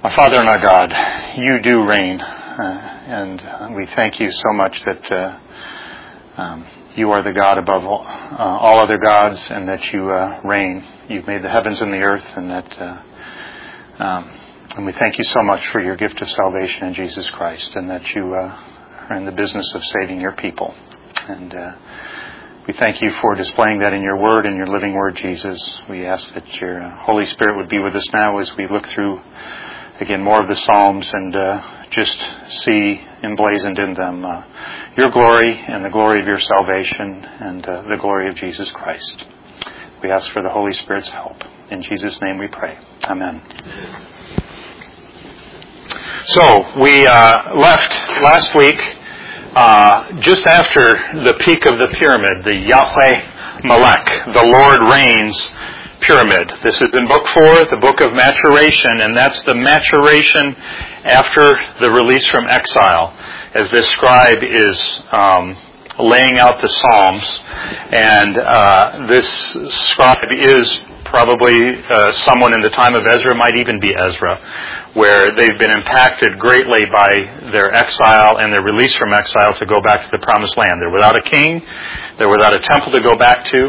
Our Father and our God, you do reign, and we thank you so much that you are the God above all other gods, and that you reign. You've made the heavens and the earth, and and we thank you so much for your gift of salvation in Jesus Christ, and that you are in the business of saving your people. And we thank you for displaying that in your word, in your living word, Jesus. We ask that your Holy Spirit would be with us now as we look through, again, more of the Psalms and just see emblazoned in them your glory and the glory of your salvation and the glory of Jesus Christ. We ask for the Holy Spirit's help. In Jesus' name we pray. Amen. So, we left last week just after the peak of the pyramid, the Yahweh Melech, the Lord reigns pyramid. This is in Book 4, the Book of Maturation, and that's the maturation after the release from exile, as this scribe is laying out the Psalms. And this scribe is probably someone in the time of Ezra, might even be Ezra, where they've been impacted greatly by their exile and their release from exile to go back to the Promised Land. They're without a king, they're without a temple to go back to.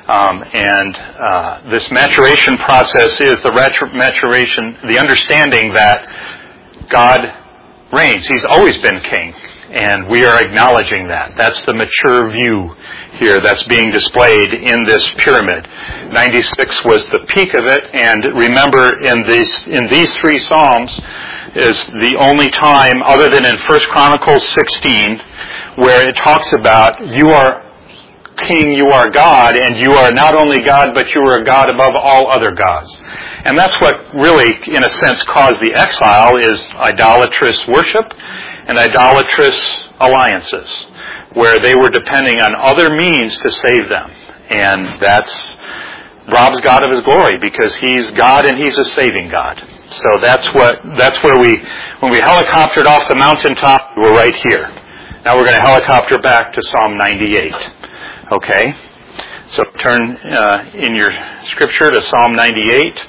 This maturation process is the maturation, the understanding that God reigns. He's always been king, and we are acknowledging that. That's the mature view here that's being displayed in this pyramid. 96 was the peak of it, and remember, in these three Psalms is the only time, other than in 1 Chronicles 16, where it talks about you are King, you are God, and you are not only God, but you are a God above all other gods. And that's what really, in a sense, caused the exile, is idolatrous worship and idolatrous alliances, where they were depending on other means to save them. And that's robs God of His glory, because He's God and He's a saving God. So that's where when we helicoptered off the mountaintop, we're right here. Now we're going to helicopter back to Psalm 98. Okay, so turn in your scripture to Psalm 98.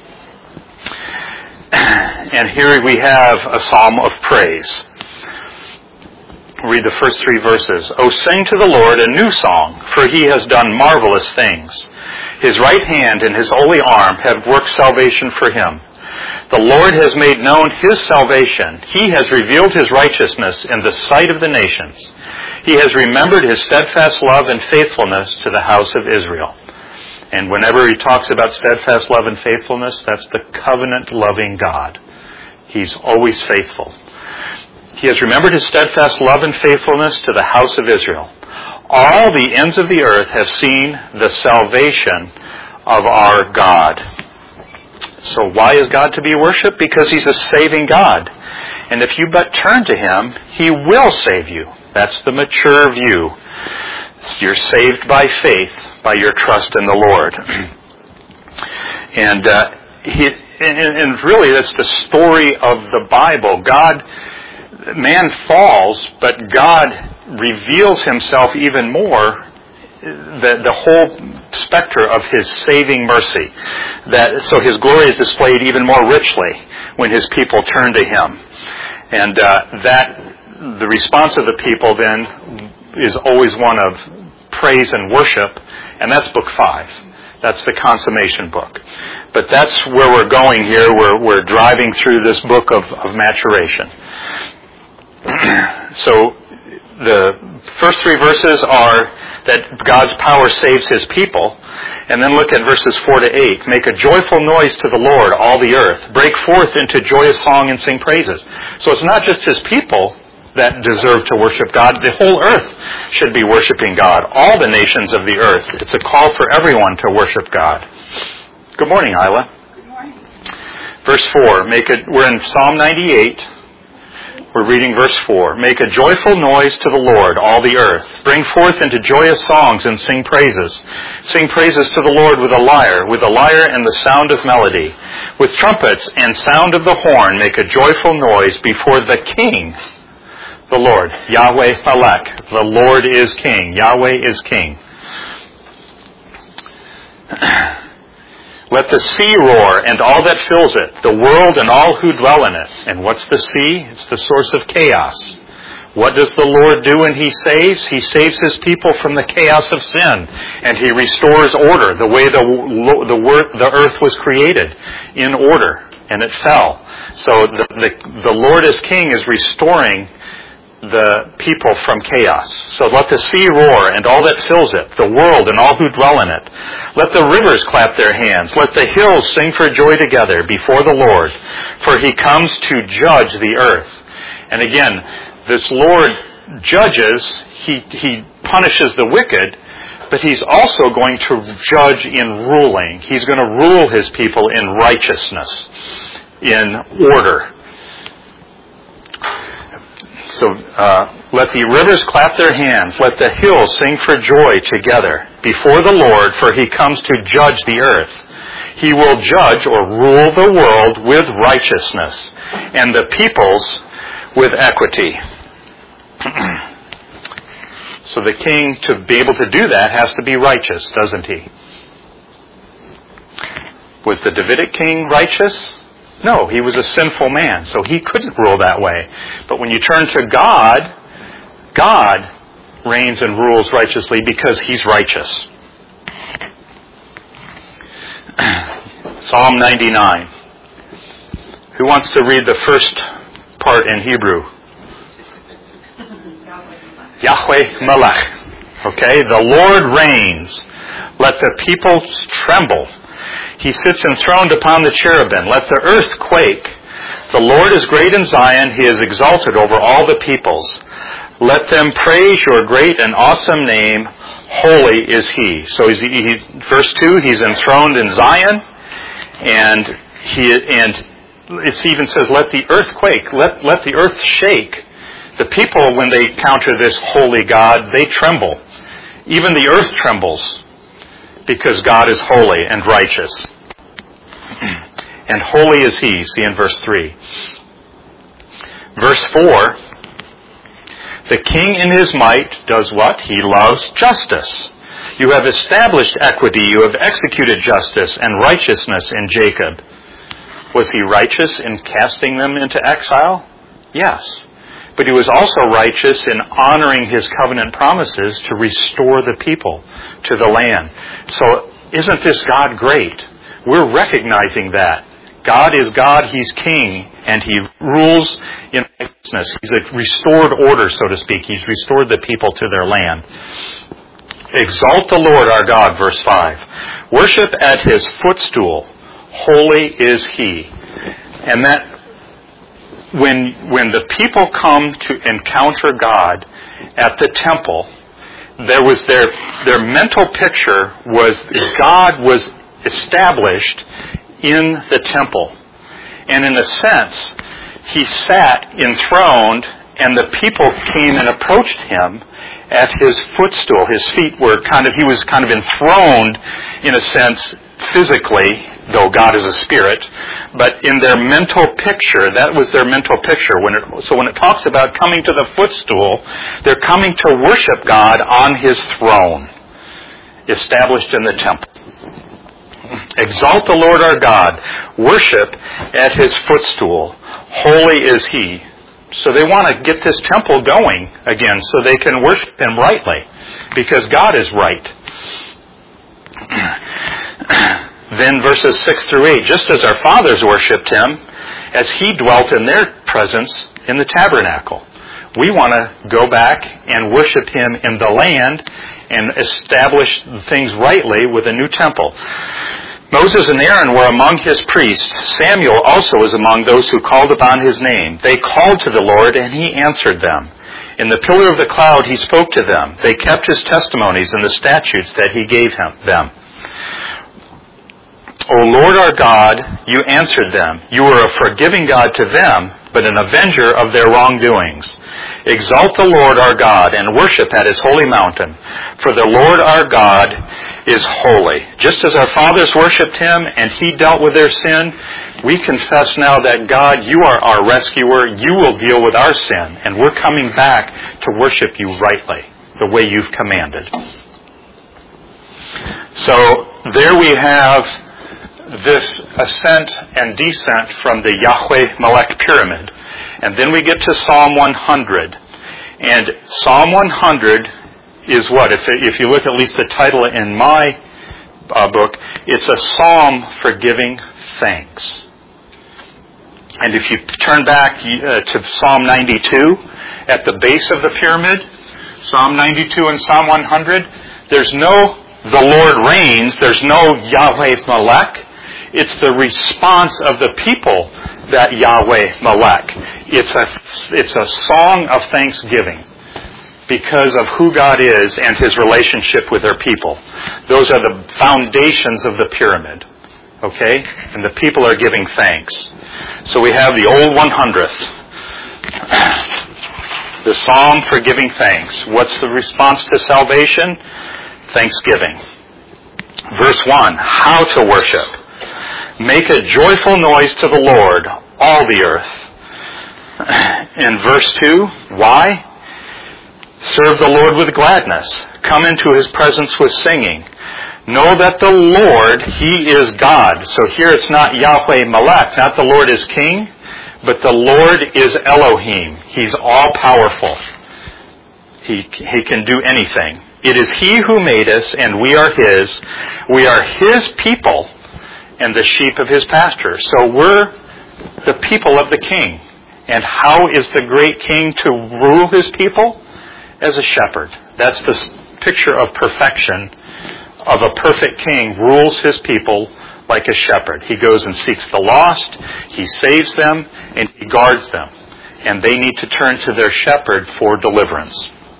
And here we have a psalm of praise. Read the first three verses. "O sing to the Lord a new song, for He has done marvelous things. His right hand and His holy arm have worked salvation for Him. The Lord has made known His salvation. He has revealed His righteousness in the sight of the nations. He has remembered His steadfast love and faithfulness to the house of Israel." And whenever he talks about steadfast love and faithfulness, that's the covenant-loving God. He's always faithful. He has remembered His steadfast love and faithfulness to the house of Israel. All the ends of the earth have seen the salvation of our God. So why is God to be worshipped? Because He's a saving God. And if you but turn to Him, He will save you. That's the mature view. You're saved by faith, by your trust in the Lord. And really that's the story of the Bible. Man falls, but God reveals Himself even more, the whole specter of His saving mercy. So His glory is displayed even more richly when His people turn to Him. And the response of the people then is always one of praise and worship, and that's Book 5. That's the consummation book. But that's where we're going here. We're driving through this book of maturation. So the first three verses are that God's power saves His people. And then look at verses 4 to 8. "Make a joyful noise to the Lord, all the earth. Break forth into joyous song and sing praises." So it's not just His people that deserve to worship God. The whole earth should be worshiping God. All the nations of the earth. It's a call for everyone to worship God. Good morning, Isla. Good morning. Verse 4. We're in Psalm 98. We're reading verse 4. "Make a joyful noise to the Lord, all the earth. Bring forth into joyous songs and sing praises. Sing praises to the Lord with a lyre and the sound of melody. With trumpets and sound of the horn, make a joyful noise before the King, the Lord." Yahweh Melech. The Lord is King. Yahweh is King. Let the sea roar and all that fills it, the world and all who dwell in it. And what's the sea? It's the source of chaos. What does the Lord do when He saves? He saves His people from the chaos of sin, and He restores order, the way the earth was created, in order, and it fell. So the Lord as King is restoring the people from chaos. So let the sea roar and all that fills it, the world and all who dwell in it. Let the rivers clap their hands. Let the hills sing for joy together before the Lord, for He comes to judge the earth. And again, this Lord judges, He punishes the wicked, but He's also going to judge in ruling. He's going to rule His people in righteousness, in order. So let the rivers clap their hands. Let the hills sing for joy together before the Lord, for He comes to judge the earth. He will judge or rule the world with righteousness, and the peoples with equity. So the king, to be able to do that, has to be righteous, doesn't he? Was the Davidic king righteous? No, he was a sinful man, so he couldn't rule that way. But when you turn to God, God reigns and rules righteously because He's righteous. Psalm 99. Who wants to read the first part in Hebrew? Yahweh Melech. Okay, the Lord reigns. Let the people tremble. He sits enthroned upon the cherubim. Let the earth quake. The Lord is great in Zion. He is exalted over all the peoples. Let them praise your great and awesome name. Holy is He. So verse 2, He's enthroned in Zion. And it even says, let the earth quake. Let the earth shake. The people, when they encounter this holy God, they tremble. Even the earth trembles, because God is holy and righteous. And holy is He, see in verse 3. Verse 4, the king in his might does what? He loves justice. You have established equity, you have executed justice and righteousness in Jacob. Was he righteous in casting them into exile? Yes. But he was also righteous in honoring his covenant promises to restore the people to the land. So isn't this God great? We're recognizing that. God is God, He's King, and He rules in righteousness. He's a restored order, so to speak. He's restored the people to their land. Exalt the Lord our God, verse 5. Worship at His footstool. Holy is He. And that when the people come to encounter God at the temple, there was their mental picture was God was established in the temple. And in a sense, He sat enthroned, and the people came and approached Him at His footstool. His feet were he was kind of enthroned in a sense physically, though God is a spirit, but in their mental picture, that was their mental picture. So when it talks about coming to the footstool, they're coming to worship God on His throne, established in the temple. Exalt the Lord our God. Worship at His footstool. Holy is He. So they want to get this temple going again so they can worship Him rightly, because God is right. Then verses 6 through 8, just as our fathers worshipped Him, as He dwelt in their presence in the tabernacle. We want to go back and worship Him in the land and establish things rightly with a new temple. Moses and Aaron were among His priests. Samuel also was among those who called upon His name. They called to the Lord, and He answered them. In the pillar of the cloud He spoke to them. They kept His testimonies and the statutes that He gave them. O Lord our God, You answered them. You were a forgiving God to them, but an avenger of their wrongdoings. Exalt the Lord our God and worship at His holy mountain, for the Lord our God is holy. Just as our fathers worshipped Him and He dealt with their sin, we confess now that God, You are our rescuer. You will deal with our sin, and we're coming back to worship You rightly, the way You've commanded. So there we have this ascent and descent from the Yahweh-Melech pyramid. And then we get to Psalm 100. And Psalm 100 is what? If you look at least the title in my book, it's a psalm for giving thanks. And if you turn back to Psalm 92, at the base of the pyramid, Psalm 92 and Psalm 100, there's no the Lord reigns, there's no Yahweh Melech. It's the response of the people that Yahweh Melech. It's a song of thanksgiving because of who God is and His relationship with their people. Those are the foundations of the pyramid. Okay? And the people are giving thanks. So we have the old 100th. The psalm for giving thanks. What's the response to salvation? Thanksgiving. Verse 1, how to worship. Make a joyful noise to the Lord, all the earth. In verse 2, why? Serve the Lord with gladness. Come into His presence with singing. Know that the Lord, He is God. So here it's not Yahweh Melech, not the Lord is King, but the Lord is Elohim. He's all-powerful. He can do anything. It is He who made us, and we are His. We are His people and the sheep of His pasture. So we're the people of the King. And how is the great King to rule His people? As a shepherd. That's the picture of perfection, of a perfect King rules His people like a shepherd. He goes and seeks the lost, He saves them, and He guards them. And they need to turn to their shepherd for deliverance.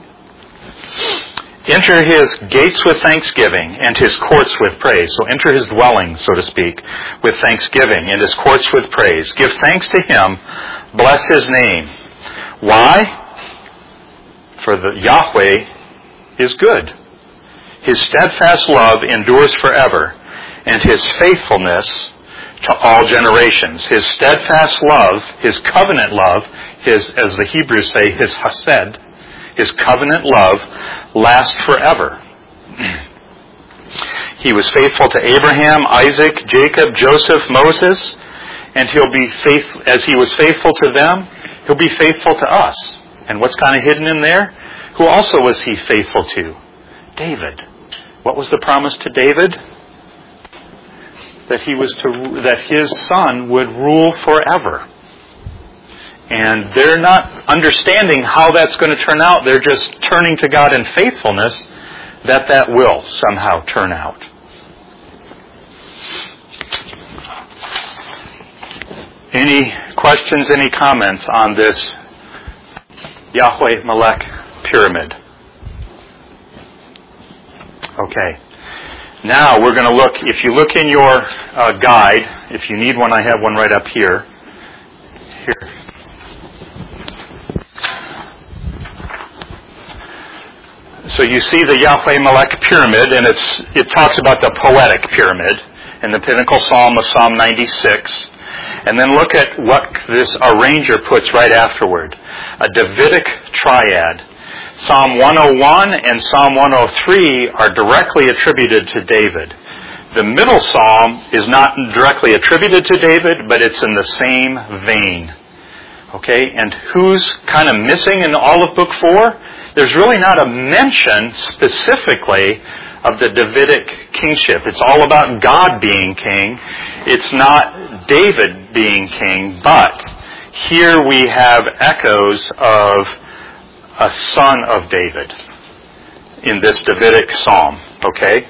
Enter His gates with thanksgiving and His courts with praise. So enter His dwelling, so to speak, with thanksgiving and His courts with praise. Give thanks to Him. Bless His name. Why? For the Yahweh is good. His steadfast love endures forever, and His faithfulness to all generations. His steadfast love, His covenant love, His, as the Hebrews say, His hased, His covenant love lasts forever. He was faithful to Abraham, Isaac, Jacob, Joseph, Moses, and He'll be faithful, as He was faithful to them, He'll be faithful to us. And what's kind of hidden in there? Who also was He faithful to? David. What was the promise to David? That his son would rule forever. And they're not understanding how that's going to turn out. They're just turning to God in faithfulness that will somehow turn out. Any questions, any comments on this Yahweh Melech pyramid? Okay. Now we're going to look, if you look in your guide, if you need one, I have one right up here. Here. So you see the Yahweh Melech pyramid, and it talks about the poetic pyramid in the pinnacle psalm of Psalm 96. And then look at what this arranger puts right afterward. A Davidic triad. Psalm 101 and Psalm 103 are directly attributed to David. The middle psalm is not directly attributed to David, but it's in the same vein. Okay, and who's kind of missing in all of Book 4? There's really not a mention specifically of the Davidic kingship. It's all about God being king. It's not David being king, but here we have echoes of a son of David in this Davidic psalm. Okay?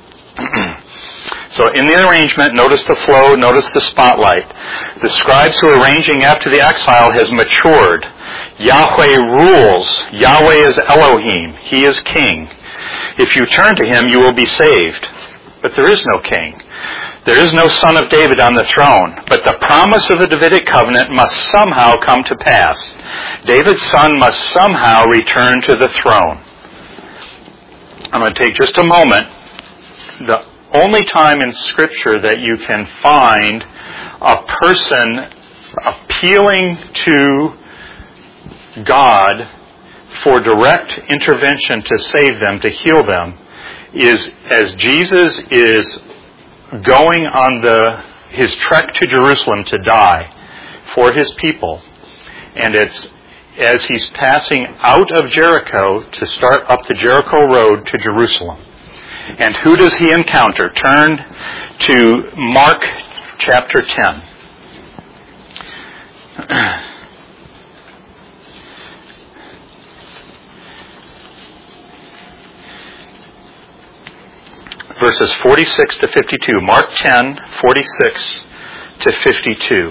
So in the arrangement, notice the flow, notice the spotlight. The scribes who are arranging after the exile has matured. Yahweh rules. Yahweh is Elohim. He is king. If you turn to Him, you will be saved. But there is no king. There is no son of David on the throne. But the promise of the Davidic covenant must somehow come to pass. David's son must somehow return to the throne. I'm going to take just a moment. The only time in Scripture that you can find a person appealing to God for direct intervention to save them, to heal them, is as Jesus is going on his trek to Jerusalem to die for his people. And it's as he's passing out of Jericho to start up the Jericho road to Jerusalem. And who does he encounter? Turn to Mark chapter 10. Verses 46 to 52. Mark 10, 46 to 52.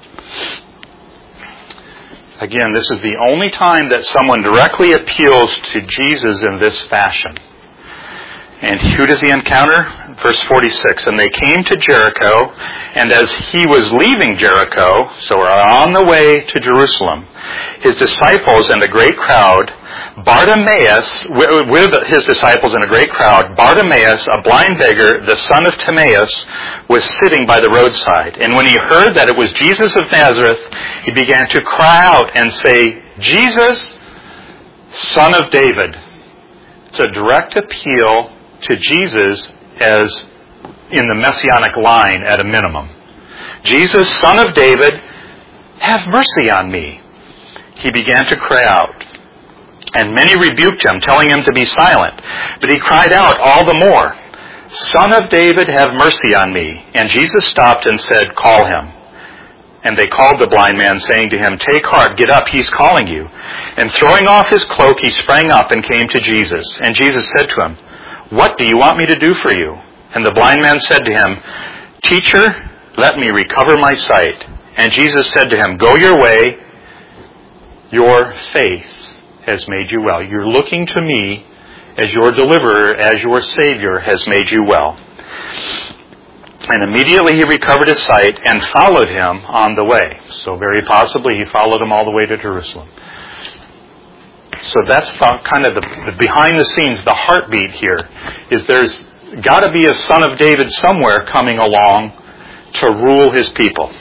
Again, this is the only time that someone directly appeals to Jesus in this fashion. And who does he encounter? Verse 46, and they came to Jericho, and as he was leaving Jericho, so on the way to Jerusalem, his disciples and a great crowd, Bartimaeus, with his disciples and a great crowd, Bartimaeus, a blind beggar, the son of Timaeus, was sitting by the roadside. And when he heard that it was Jesus of Nazareth, he began to cry out and say, Jesus, Son of David. It's a direct appeal to Jesus as in the messianic line at a minimum. Jesus, Son of David, have mercy on me. He began to cry out. And many rebuked him, telling him to be silent. But he cried out all the more, Son of David, have mercy on me. And Jesus stopped and said, call him. And they called the blind man, saying to him, take heart, get up, he's calling you. And throwing off his cloak, he sprang up and came to Jesus. And Jesus said to him, what do you want me to do for you? And the blind man said to him, Teacher, let me recover my sight. And Jesus said to him, go your way, your faith has made you well. You're looking to me as your deliverer, as your Savior has made you well. And immediately he recovered his sight and followed him on the way. So very possibly he followed him all the way to Jerusalem. So that's kind of the behind the scenes, the heartbeat here, is there's got to be a son of David somewhere coming along to rule his people.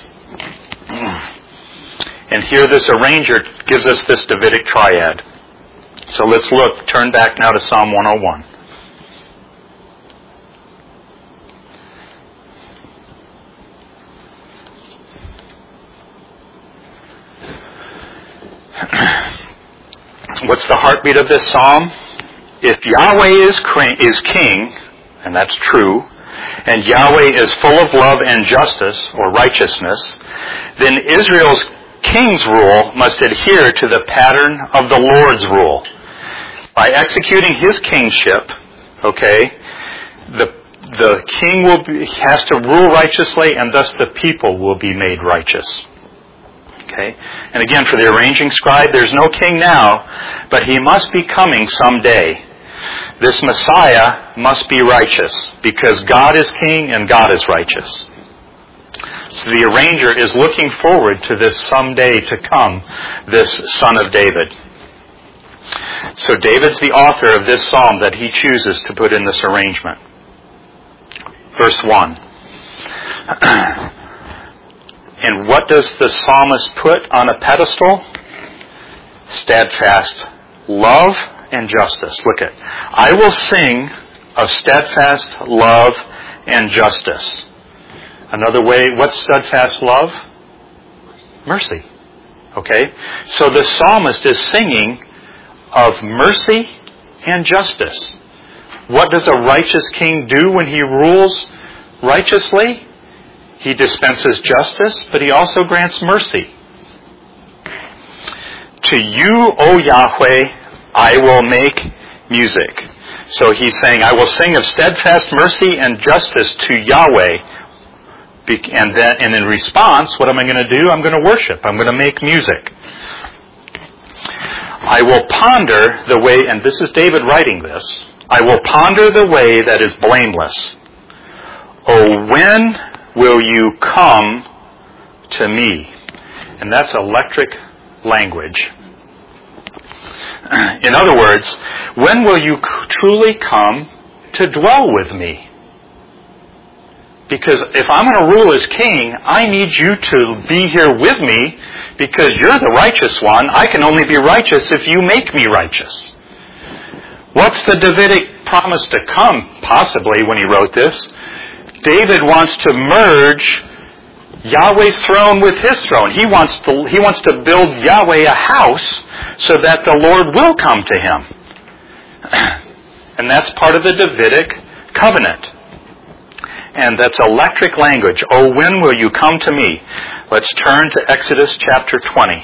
And here this arranger gives us this Davidic triad. So let's turn back now to Psalm 101. What's the heartbeat of this psalm? If Yahweh is king, and that's true, and Yahweh is full of love and justice, or righteousness, then Israel's king's rule must adhere to the pattern of the Lord's rule. By executing his kingship, the king has to rule righteously, and thus the people will be made righteous. Okay? And again, for the arranging scribe, there's no king now, but he must be coming someday. This Messiah must be righteous, because God is king and God is righteous. So the arranger is looking forward to this someday to come, this Son of David. So David's the author of this psalm that he chooses to put in this arrangement. Verse 1. And what does the psalmist put on a pedestal? Steadfast love and justice. Look at, I will sing of steadfast love and justice. Another way, what's steadfast love? Mercy. Okay? So the psalmist is singing of mercy and justice. What does a righteous king do when he rules righteously? He dispenses justice, but he also grants mercy. To you, O Yahweh, I will make music. So he's saying, I will sing of steadfast mercy and justice to Yahweh. And in response, what am I going to do? I'm going to worship. I'm going to make music. I will ponder the way, and this is David writing this, I will ponder the way that is blameless. Oh, when will you come to me? And that's electric language. In other words, when will you truly come to dwell with me? Because if I'm going to rule as king, I need you to be here with me, because you're the righteous one. I can only be righteous if you make me righteous. What's the Davidic promise to come, possibly, when he wrote this? David wants to merge Yahweh's throne with his throne. He wants to build Yahweh a house so that the Lord will come to him. And that's part of the Davidic covenant. And that's electric language. Oh, when will you come to me? Let's turn to Exodus chapter 20.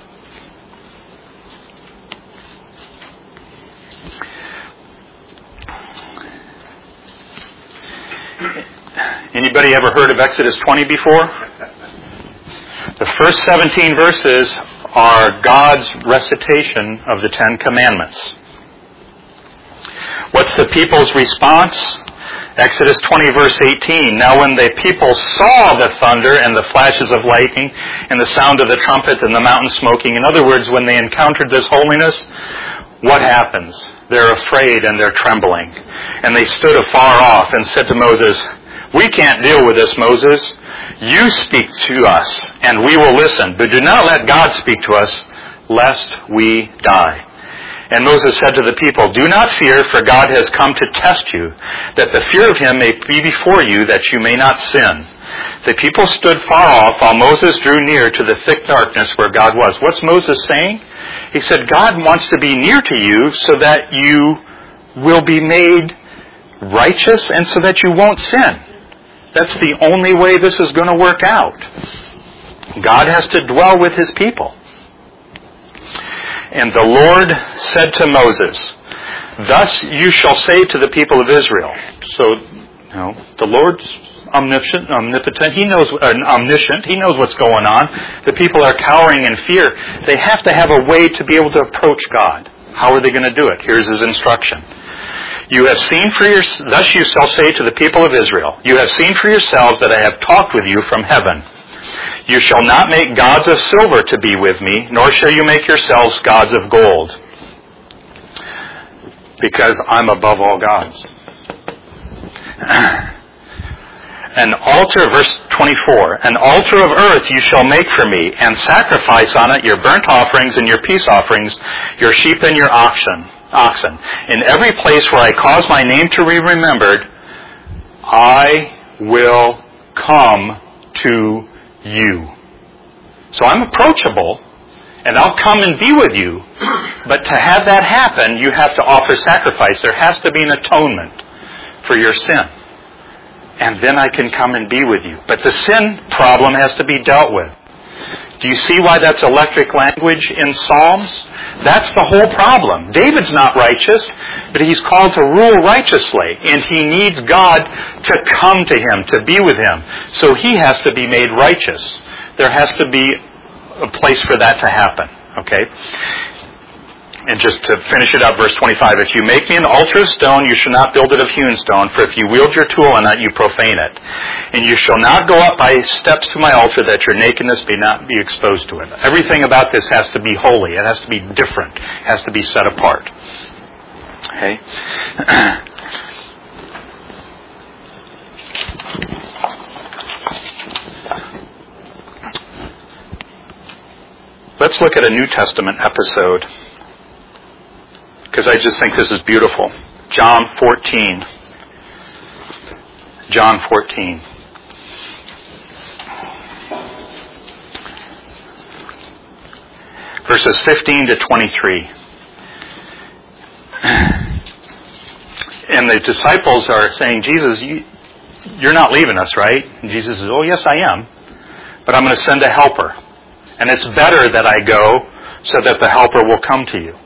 Anybody ever heard of Exodus 20 before? The first 17 verses are God's recitation of the Ten Commandments. What's the people's response? Exodus 20 verse 18. Now when the people saw the thunder and the flashes of lightning and the sound of the trumpet and the mountain smoking, in other words, when they encountered this holiness, what happens? They're afraid and they're trembling. And they stood afar off and said to Moses, we can't deal with this, Moses. You speak to us and we will listen, but do not let God speak to us, lest we die. And Moses said to the people, do not fear, for God has come to test you, that the fear of him may be before you, that you may not sin. The people stood far off, while Moses drew near to the thick darkness where God was. What's Moses saying? He said, God wants to be near to you so that you will be made righteous and so that you won't sin. That's the only way this is going to work out. God has to dwell with his people. And the Lord said to Moses, thus you shall say to the people of Israel. So, the Lord's omnipotent. He knows, omniscient. He knows what's going on. The people are cowering in fear. They have to have a way to be able to approach God. How are they going to do it? Here's his instruction. You have seen thus you shall say to the people of Israel, you have seen for yourselves that I have talked with you from heaven. You shall not make gods of silver to be with me, nor shall you make yourselves gods of gold, because I'm above all gods. An altar, verse 24, an altar of earth you shall make for me, and sacrifice on it your burnt offerings and your peace offerings, your sheep and your oxen. In every place where I cause my name to be remembered, I will come to you. So I'm approachable, and I'll come and be with you. But to have that happen, you have to offer sacrifice. There has to be an atonement for your sin. And then I can come and be with you. But the sin problem has to be dealt with. Do you see why that's electric language in Psalms? That's the whole problem. David's not righteous, but he's called to rule righteously. And he needs God to come to him, to be with him. So he has to be made righteous. There has to be a place for that to happen. Okay? And just to finish it up, verse 25, if you make me an altar of stone, you shall not build it of hewn stone, for if you wield your tool on it, you profane it. And you shall not go up by steps to my altar, that your nakedness be not be exposed to it. Everything about this has to be holy. It has to be different. It has to be set apart. Okay? Let's look at a New Testament episode, because I just think this is beautiful. John 14. John 14. Verses 15 to 23. And the disciples are saying, Jesus, you're not leaving us, right? And Jesus says, oh, yes, I am. But I'm going to send a helper. And it's better that I go so that the helper will come to you.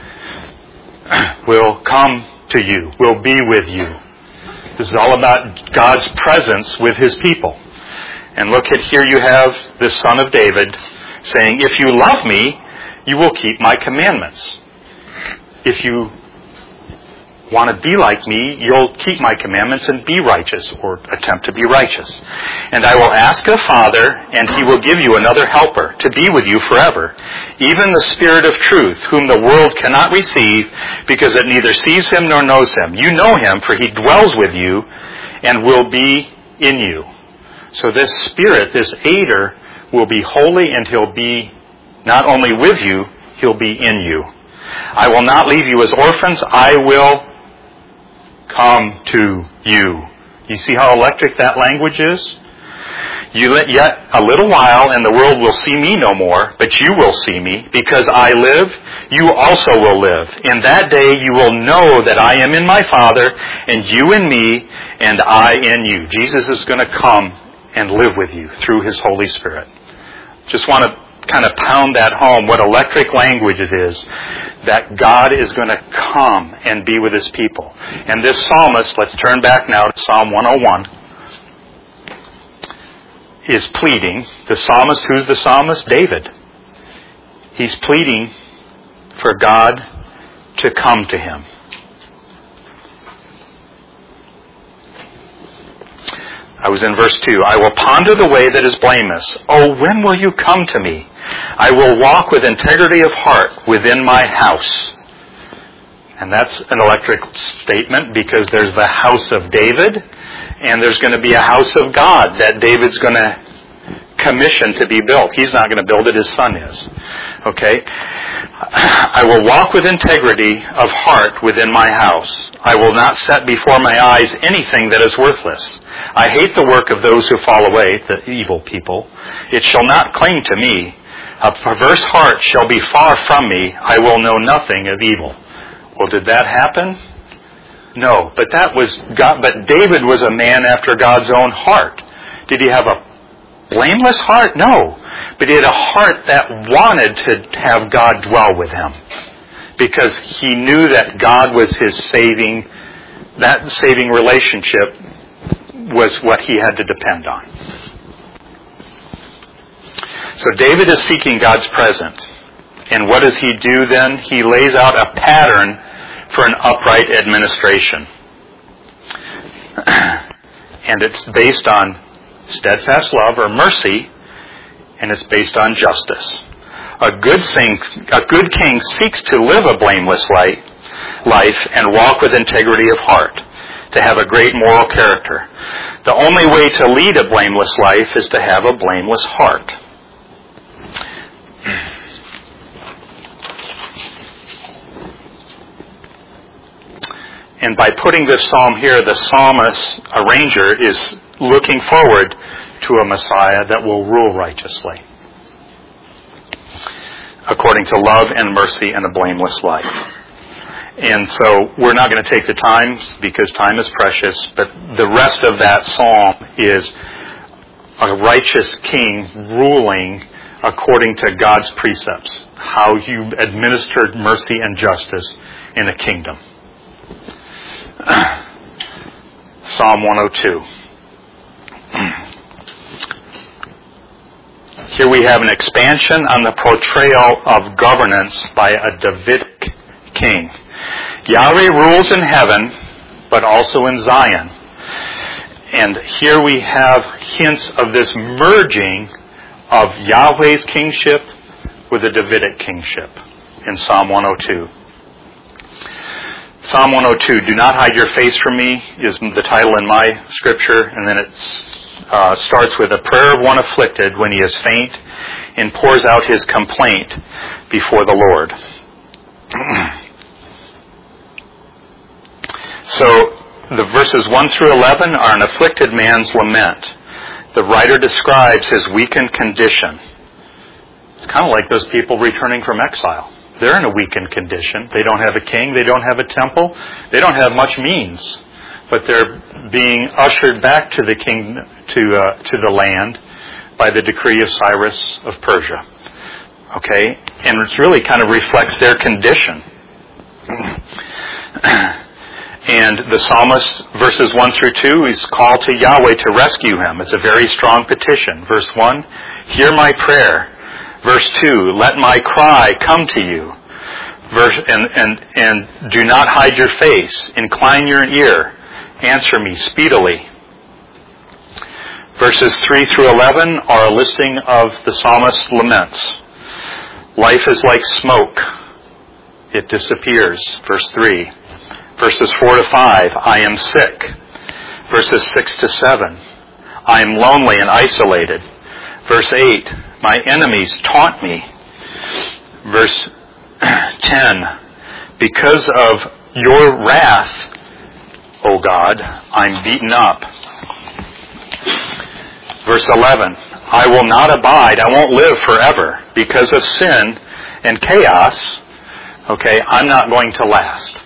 Will come to you. Will be with you. This is all about God's presence with his people. And look at here you have the Son of David saying, if you love me, you will keep my commandments. If you want to be like me, you'll keep my commandments and be righteous, or attempt to be righteous. And I will ask the Father, and he will give you another helper to be with you forever, even the Spirit of truth, whom the world cannot receive, because it neither sees him nor knows him. You know him, for he dwells with you and will be in you. So this Spirit, this aider, will be holy, and he'll be not only with you, he'll be in you. I will not leave you as orphans. I will come to you. You see how electric that language is? Yet a little while, and the world will see me no more, but you will see me. Because I live, you also will live. In that day you will know that I am in my Father, and you in me, and I in you. Jesus is going to come and live with you through His Holy Spirit. Just want to kind of pound that home, what electric language it is, that God is going to come and be with His people. And this psalmist, let's turn back now to Psalm 101, is pleading. The psalmist, who's the psalmist? David. He's pleading for God to come to him. I was in verse 2. I will ponder the way that is blameless. Oh, when will you come to me? I will walk with integrity of heart within my house. And that's an electric statement because there's the house of David and there's going to be a house of God that David's going to commission to be built. He's not going to build it, his son is. Okay? I will walk with integrity of heart within my house. I will not set before my eyes anything that is worthless. I hate the work of those who fall away, the evil people. It shall not cling to me. A perverse heart shall be far from me. I will know nothing of evil. Well, did that happen? No, but that was God. But David was a man after God's own heart. Did he have a blameless heart? No. But he had a heart that wanted to have God dwell with him. Because he knew that God was his saving relationship was what he had to depend on. So David is seeking God's presence. And what does he do then? He lays out a pattern for an upright administration. And it's based on steadfast love or mercy, and it's based on justice. A good king seeks to live a blameless life and walk with integrity of heart, to have a great moral character. The only way to lead a blameless life is to have a blameless heart. And by putting this psalm here, the psalmist, arranger, is looking forward to a Messiah that will rule righteously, according to love and mercy and a blameless life. And so we're not going to take the time because time is precious, but the rest of that psalm is a righteous king ruling according to God's precepts, how you administered mercy and justice in a kingdom. Psalm 102. Here we have an expansion on the portrayal of governance by a Davidic king. Yahweh rules in heaven, but also in Zion. And here we have hints of this merging of Yahweh's kingship with the Davidic kingship in Psalm 102. Psalm 102, do not hide your face from me, is the title in my scripture, and then it starts with a prayer of one afflicted when he is faint and pours out his complaint before the Lord. So the verses 1 through 11 are an afflicted man's lament. The writer describes his weakened condition. It's kind of like those people returning from exile. They're in a weakened condition. They don't have a king. They don't have a temple. They don't have much means. But they're being ushered back to the king, to the land by the decree of Cyrus of Persia. Okay? And it really kind of reflects their condition. And the psalmist, verses 1 through 2, he's called to Yahweh to rescue him. It's a very strong petition. Verse 1, hear my prayer. Verse 2, let my cry come to you. And do not hide your face. Incline your ear. Answer me speedily. Verses 3 through 11 are a listing of the psalmist's laments. Life is like smoke. It disappears. Verse 3. Verses 4 to 5, I am sick. Verses 6 to 7, I am lonely and isolated. Verse 8, my enemies taunt me. Verse 10, because of your wrath, O God. I'm beaten up. Verse 11, I will not abide. I won't live forever because of sin and chaos. Okay, I'm not going to last.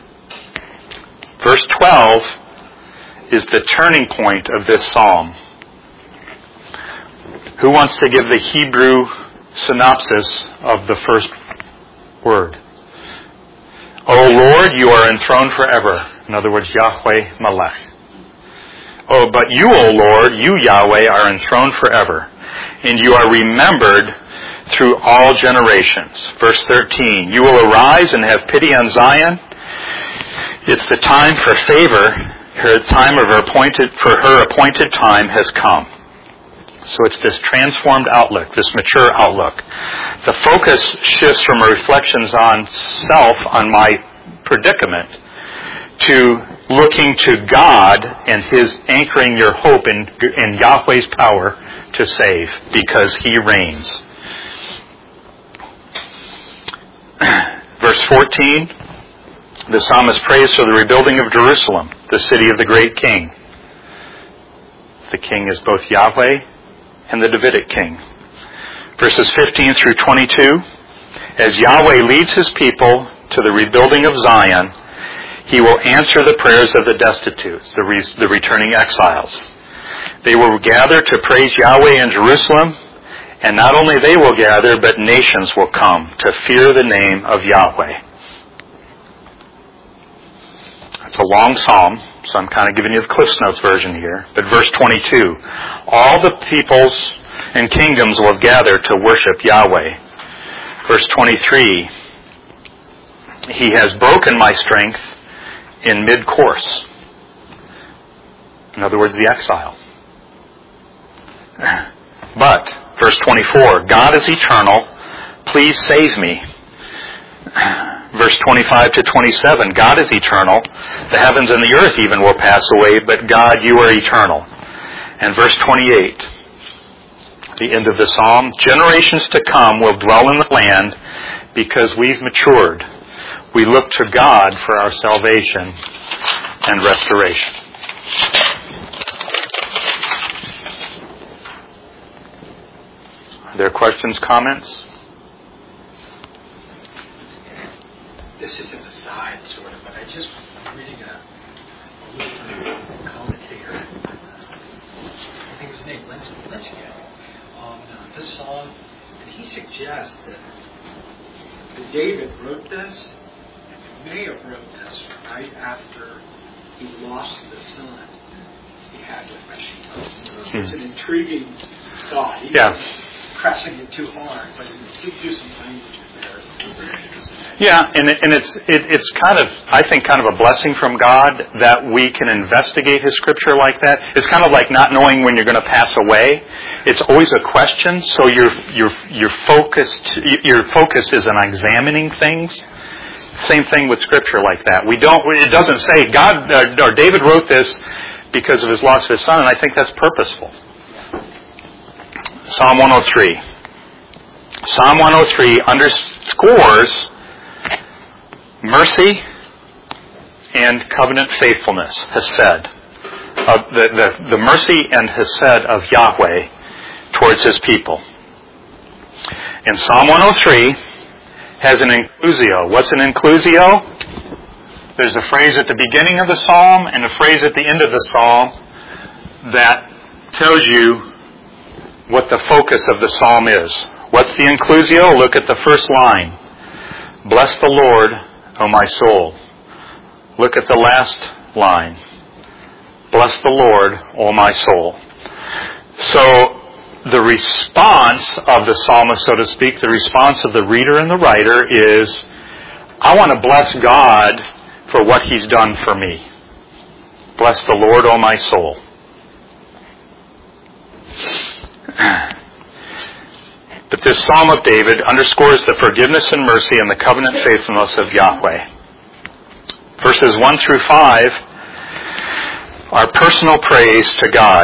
Verse 12 is the turning point of this psalm. Who wants to give the Hebrew synopsis of the first word? O Lord, you are enthroned forever. In other words, Yahweh Melech. Oh, but you, O Lord, you, Yahweh, are enthroned forever, and you are remembered through all generations. Verse 13, you will arise and have pity on Zion. It's the time for favor. Her time of her appointed time has come. So it's this transformed outlook, this mature outlook. The focus shifts from reflections on self, on my predicament, to looking to God and His anchoring your hope in Yahweh's power to save, because He reigns. Verse 14, the psalmist prays for the rebuilding of Jerusalem, the city of the great king. The king is both Yahweh and the Davidic king. Verses 15 through 22, as Yahweh leads His people to the rebuilding of Zion, He will answer the prayers of the destitute, the returning exiles. They will gather to praise Yahweh in Jerusalem, and not only they will gather, but nations will come to fear the name of Yahweh. It's a long psalm, so I'm kind of giving you the Cliff's Notes version here. But verse 22, all the peoples and kingdoms will gather to worship Yahweh. Verse 23, He has broken my strength in mid-course. In other words, the exile. But, verse 24, God is eternal, please save me. Verse 25 to 27, God is eternal, the heavens and the earth even will pass away, but God, you are eternal. And verse 28, the end of the psalm, generations to come will dwell in the land because we've matured. We look to God for our salvation and restoration. Are there questions, comments? This is an aside, sort of, but I'm reading a Lutheran commentator. I think it was named Linsky on this song, and he suggests that David wrote this, may have wrote this right after he lost the son he had with Bathsheba. It's an intriguing thought. He wasn't pressing it too hard, but he did do some language there. Yeah, and it's kind of, I think, kind of a blessing from God that we can investigate His Scripture like that. It's kind of like not knowing when you're going to pass away. It's always a question, so your focus is on examining things. Same thing with Scripture like that. It doesn't say God or David wrote this because of his loss of his son, and I think that's purposeful. Psalm 103. Psalm 103 underscores mercy and covenant faithfulness, hesed. The mercy and hesed of Yahweh towards His people. And Psalm 103 has an inclusio. What's an inclusio? There's a phrase at the beginning of the psalm and a phrase at the end of the psalm that tells you what the focus of the psalm is. What's the inclusio? Look at the first line. Bless the Lord, O my soul. Look at the last line. Bless the Lord, O my soul. So the response of the psalmist, so to speak, the response of the reader and the writer is, I want to bless God for what He's done for me. Bless the Lord, O my soul. But this Psalm of David underscores the forgiveness and mercy and the covenant faithfulness of Yahweh. Verses 1 through 5 are personal praise to God.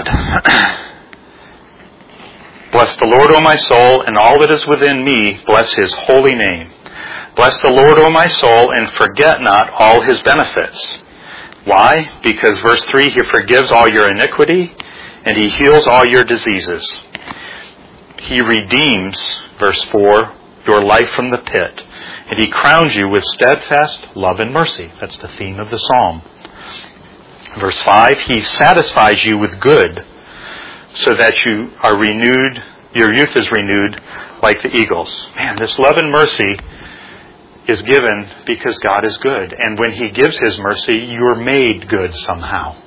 Bless the Lord, O my soul, and all that is within me, bless His holy name. Bless the Lord, O my soul, and forget not all His benefits. Why? Because verse 3, He forgives all your iniquity and He heals all your diseases. He redeems, verse 4, your life from the pit. And He crowns you with steadfast love and mercy. That's the theme of the psalm. Verse 5, He satisfies you with good so that you are renewed, your youth is renewed like the eagles. Man, this love and mercy is given because God is good. And when He gives His mercy, you're made good somehow.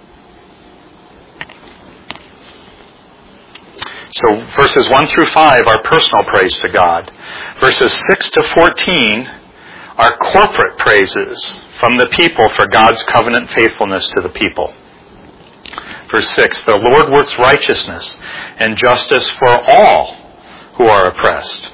So verses 1 through 5 are personal praise to God. Verses 6 to 14 are corporate praises from the people for God's covenant faithfulness to the people. Verse 6, the Lord works righteousness and justice for all who are oppressed.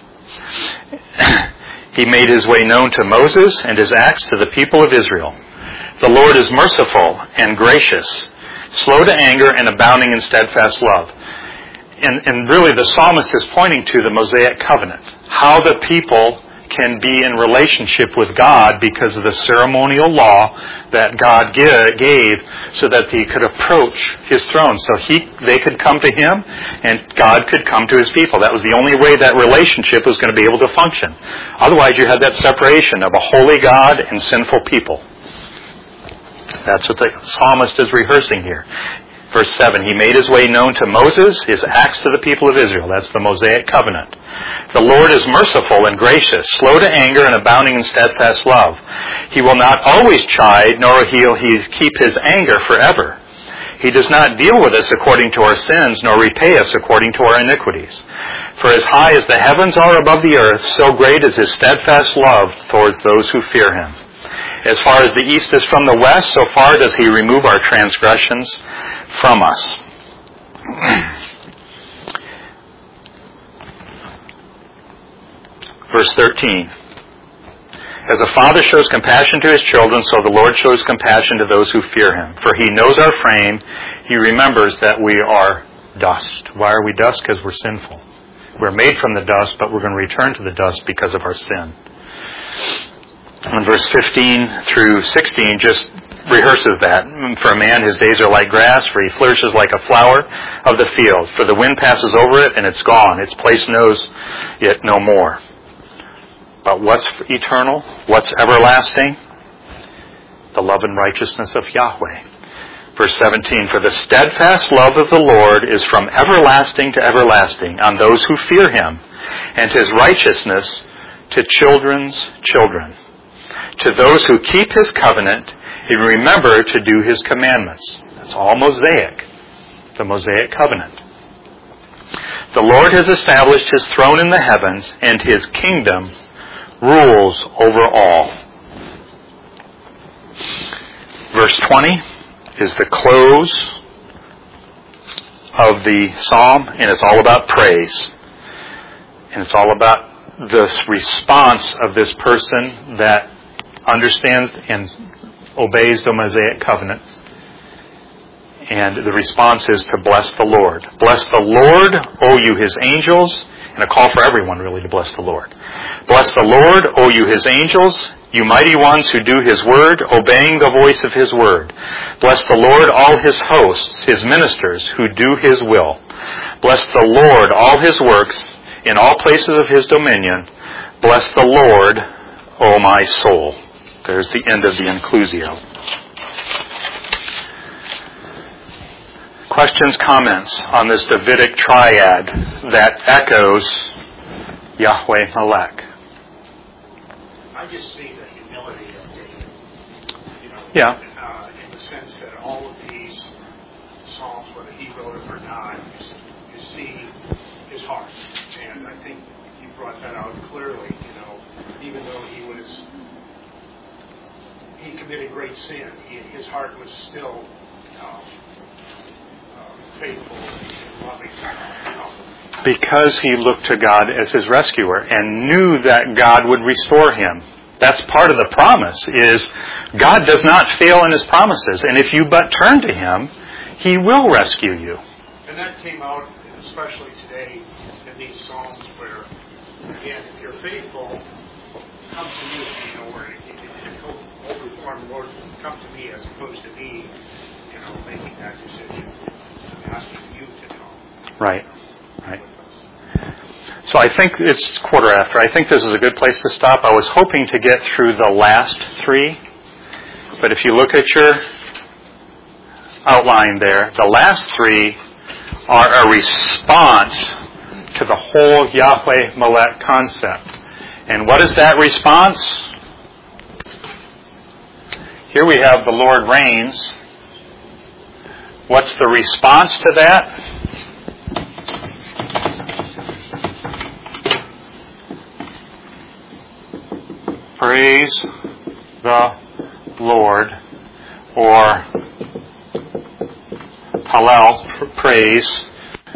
He made His way known to Moses and His acts to the people of Israel. The Lord is merciful and gracious, slow to anger and abounding in steadfast love. And really the psalmist is pointing to the Mosaic covenant, how the people can be in relationship with God because of the ceremonial law that God gave so that He could approach His throne. So they could come to Him and God could come to His people. That was the only way that relationship was going to be able to function. Otherwise you had that separation of a holy God and sinful people. That's what the psalmist is rehearsing here. Verse 7, He made His way known to Moses, His acts to the people of Israel. That's the Mosaic covenant. The Lord is merciful and gracious, slow to anger and abounding in steadfast love. He will not always chide, nor will He keep His anger forever. He does not deal with us according to our sins, nor repay us according to our iniquities. For as high as the heavens are above the earth, so great is His steadfast love towards those who fear Him. As far as the east is from the west, so far does He remove our transgressions from us. Verse 13. As a father shows compassion to his children, so the Lord shows compassion to those who fear Him. For He knows our frame. He remembers that we are dust. Why are we dust? Because we're sinful. We're made from the dust, but we're going to return to the dust because of our sin. And verse 15 through 16 just rehearses that. For a man, his days are like grass, for he flourishes like a flower of the field. For the wind passes over it, and it's gone. Its place knows it no more. But what's eternal? What's everlasting? The love and righteousness of Yahweh. Verse 17, for the steadfast love of the Lord is from everlasting to everlasting on those who fear Him, and His righteousness to children's children. To those who keep His covenant and remember to do His commandments. That's all Mosaic. The Mosaic covenant. The Lord has established His throne in the heavens, and His kingdom rules over all. Verse 20 is the close of the psalm, and it's all about praise. And it's all about this response of this person that understands and obeys the Mosaic covenant. And the response is to bless the Lord. Bless the Lord, O you His angels. And a call for everyone really to bless the Lord. Bless the Lord, O you His angels, you mighty ones who do His word, obeying the voice of His word. Bless the Lord, all His hosts, His ministers who do His will. Bless the Lord, all His works, in all places of His dominion. Bless the Lord, O my soul. There's the end of the inclusio. Questions, comments on this Davidic triad that echoes Yahweh Melech? I just see the humility of David. In the sense that all of these Psalms, whether he wrote them or not, you see his heart. And I think you brought that out clearly, even though he committed great sin, his heart was still faithful and loving. Because he looked to God as his rescuer and knew that God would restore him. That's part of the promise, is God does not fail in His promises. And if you but turn to Him, He will rescue you. And that came out, especially today, in these Psalms where, again, if you're faithful, come to me, where it old reform Lord, come to me as opposed to me, making that decision. I'm asking you to come. Right. So I think it's 1:15. I think this is a good place to stop. I was hoping to get through the last 3, but if you look at your outline there, the last 3 are a response to the whole Yahweh Melech concept. And what is that response? Here we have the Lord reigns. What's the response to that? Praise the Lord, or Hallel, praise,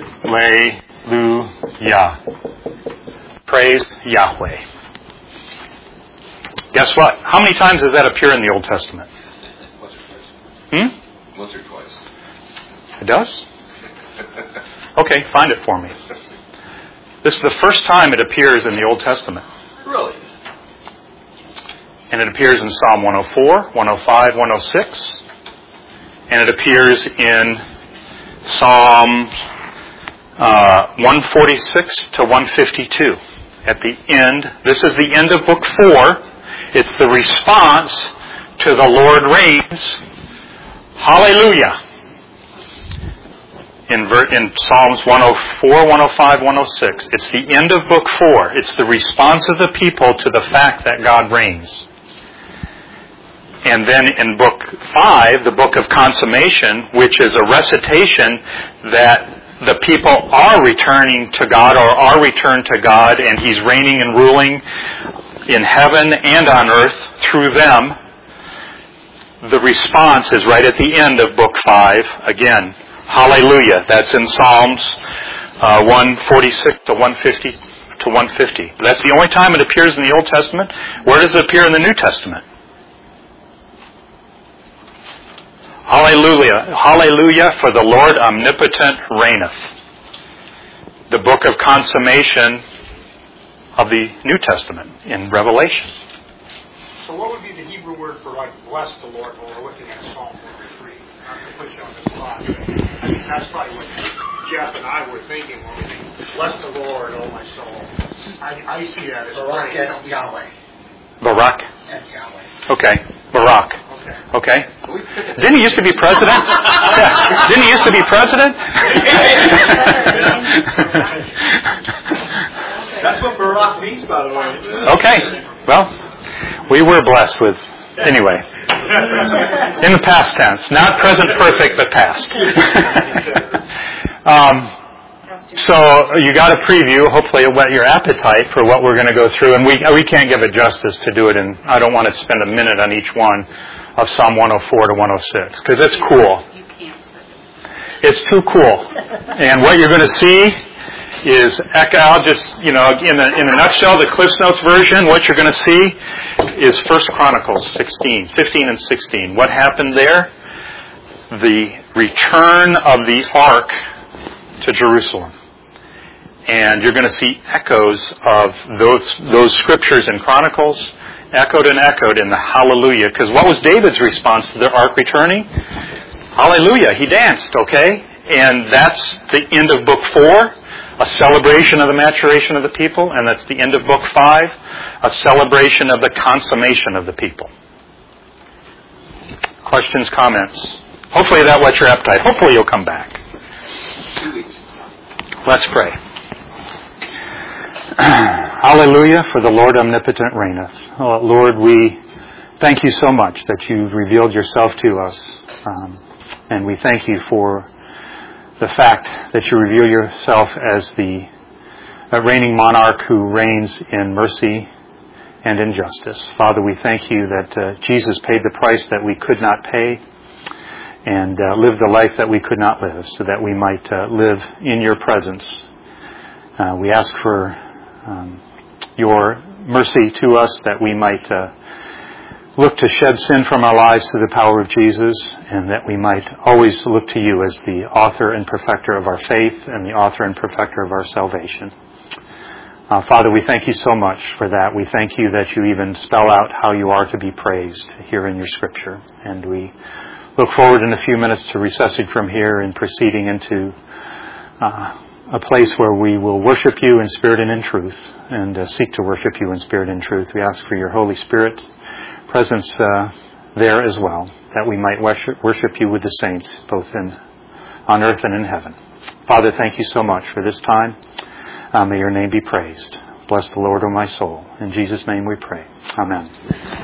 Hallelujah. Praise Yahweh. Guess what? How many times does that appear in the Old Testament? Once or twice. Once or twice. It does? Okay, find it for me. This is the first time it appears in the Old Testament. Really? And it appears in Psalm 104, 105, 106. And it appears in Psalm 146 to 152. At the end, this is the end of Book 4. It's the response to the Lord reigns. Hallelujah. In Psalms 104, 105, 106. It's the end of Book 4. It's the response of the people to the fact that God reigns. And then in Book 5, the Book of Consummation, which is a recitation that the people are returning to God or are returned to God, and He's reigning and ruling in heaven and on earth through them. The response is right at the end of Book 5. Again, hallelujah. That's in Psalms 146 to 150 to 150. That's the only time it appears in the Old Testament. Where does it appear in the New Testament? Hallelujah. Hallelujah, for the Lord omnipotent reigneth. The book of consummation of the New Testament in Revelation. So what would be the Hebrew word for bless the Lord when we're looking at Psalm 103? Not to put you on the spot. I mean, that's probably what Jeff and I were thinking when we think, bless the Lord, oh my soul. I see that as Barak and Yahweh. Barak? And Yahweh. Okay. Barak. Okay. Didn't he used to be president? Yeah. Didn't he used to be president? That's what Barak means, by the way. Okay. Well, we were blessed with, anyway. In the past tense. Not present perfect, but past. So you got a preview. Hopefully it whet your appetite for what we're going to go through. And we can't give it justice to do it. And I don't want to spend a minute on each one of Psalm 104 to 106. Because it's cool. It's too cool. And what you're going to see is, I'll just, in a nutshell, the Cliffs Notes version, what you're going to see is 1 Chronicles 15 and 16. What happened there? The return of the ark to Jerusalem. And you're going to see echoes of those scriptures in Chronicles, echoed in the Hallelujah. Because what was David's response to the ark returning? Hallelujah. He danced, okay? And that's the end of Book 4, a celebration of the maturation of the people. And that's the end of Book 5, a celebration of the consummation of the people. Questions, comments? Hopefully that whets your appetite. Hopefully you'll come back. 2 weeks. Let's pray. Hallelujah, for the Lord omnipotent reigneth. Oh, Lord, we thank you so much that you've revealed yourself to us. And we thank you for the fact that you reveal yourself as the reigning monarch who reigns in mercy and in justice. Father, we thank you that Jesus paid the price that we could not pay and lived the life that we could not live so that we might live in your presence. We ask for your mercy to us that we might look to shed sin from our lives through the power of Jesus, and that we might always look to you as the author and perfecter of our faith and the author and perfecter of our salvation. Father, we thank you so much for that. We thank you that you even spell out how you are to be praised here in your Scripture. And we look forward in a few minutes to recessing from here and proceeding into a place where we will worship you in spirit and in truth, and seek to worship you in spirit and truth. We ask for your Holy Spirit presence there as well, that we might worship you with the saints, both on earth and in heaven. Father, thank you so much for this time. May your name be praised. Bless the Lord, O my soul. In Jesus' name we pray. Amen.